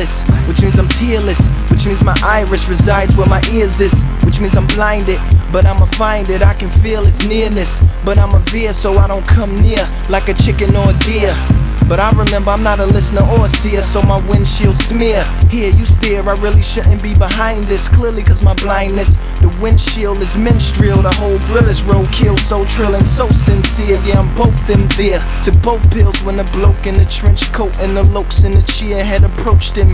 earless, which means I'm tearless, which means my iris resides where my ears is, which means I'm blinded, but I'ma find it. I can feel its nearness, but I'm a veer so I don't come near like a chicken or a deer. But I remember I'm not a listener or a seer, so my windshield smear. Here you steer, I really shouldn't be behind this, clearly cause my blindness. The windshield is minstrel, the whole grill is roadkill, so trill and so sincere. Yeah, I'm both them there. Took both pills when the bloke in the trench coat and the lokes in the chair had approached him.